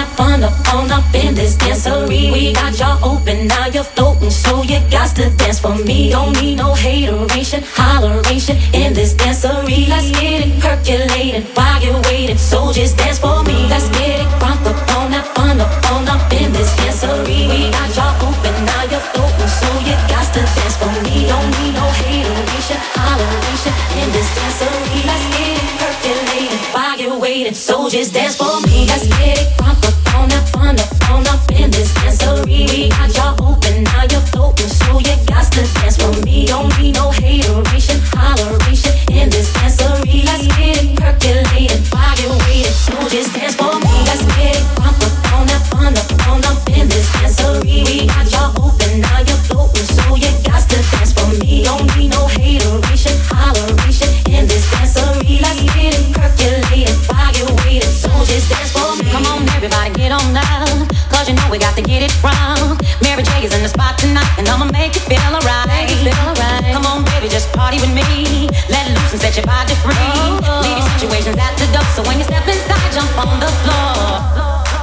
fun up on up in this dancery. We got y'all open, now you're floating, so you got to dance for me. Don't need no hateration, holleration in this dancery. Let's get it percolating while you're waiting, so just dance for me. Let's get it crunk up on that fun up on up in this dancery. We got y'all open, now you're floating, so you got to dance for me. Don't need no hateration, holleration in this dancery. Let's get it percolating while you're waiting, so just dance for me. Let's get it crunk up on that fun up in this dancery. We got y'all open, now you're floating, so you got to dance for me. Don't need no hateration, holleration in this dancery. Let's get it percolating while you're waiting, so just dance for me. Let's get it crunk up on that fun up in this dancery. We got y'all open, now you're floating, so you got to dance for me. Don't need no hateration, holleration in this dancery. Let's get it percolating while you're waiting, so just dance for me. Come on, everybody, get on now, cause you know we got to get it wrong. Mary J is in the spot tonight, and I'ma make you feel alright. Come on, baby, just party with me. Let loose and set your body free. Leave your situations at the door, so when you step inside, jump on the floor.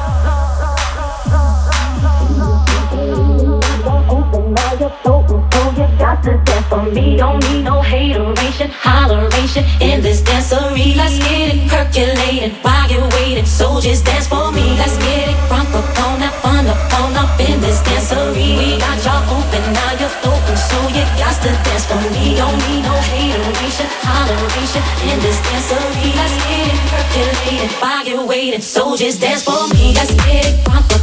To dance for me, don't need no hateration, holleration in this dancery. Let's get it percolating while you're waiting, so just dance for me. Let's get it crunk up on that fun up on up in this dancery. We got y'all open, now you're floating, so you got to dance for me. Don't need no hateration, holleration in this dancery. Let's get it percolating while you're waiting, so just dance for me. Let's get it crunk